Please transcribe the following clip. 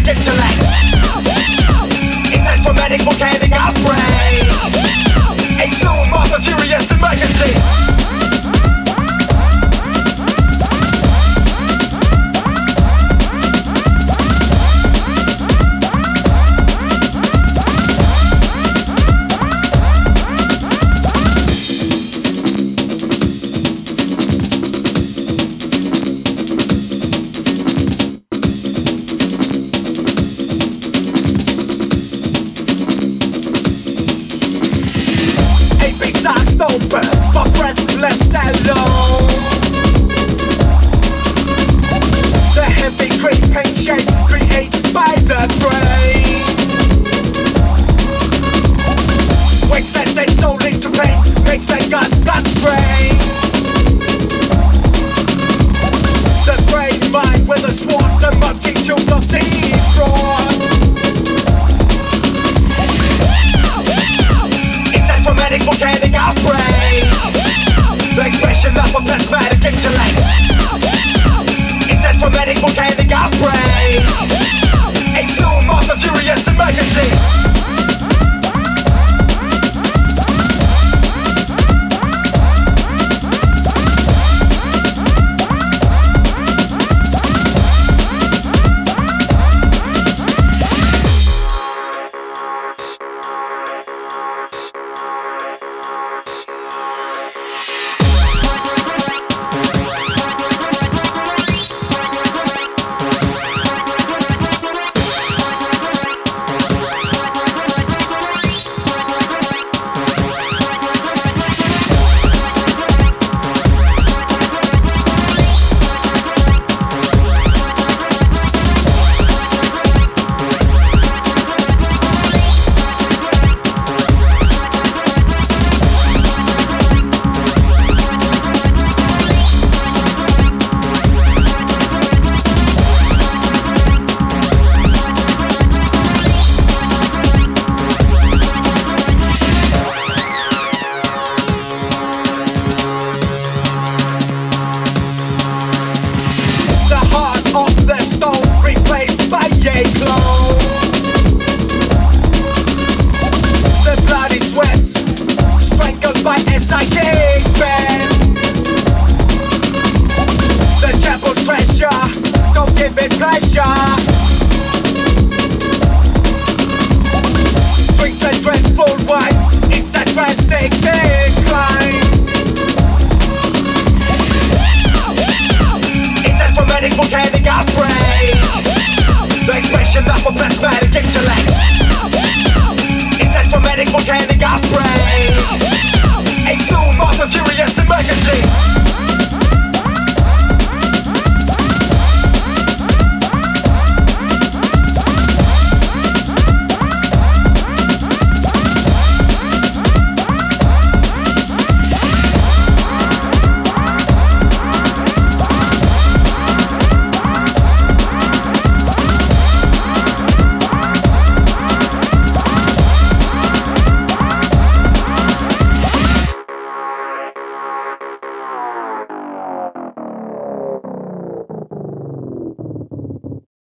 intellect. Intense dramatic volcanic outrage. Exhume of a furious emergency. Open for breath left alone. The heavy creeping shape created by the brain wakes that dead soul into pain, makes that God's blood strain. The brain mind with a sword, the multitude of the fraud. Intense dramatic volcanic outrage. The expression of a plasmatic intellect. Intense dramatic volcanic outrage. Exhume of a furious emergency. Drinks a dreadful wine, it's a drastic decline. Intense dramatic volcanic outrage. The expression of a plasmatic intellect. Intense dramatic volcanic outrage. Exhume of a furious emergency.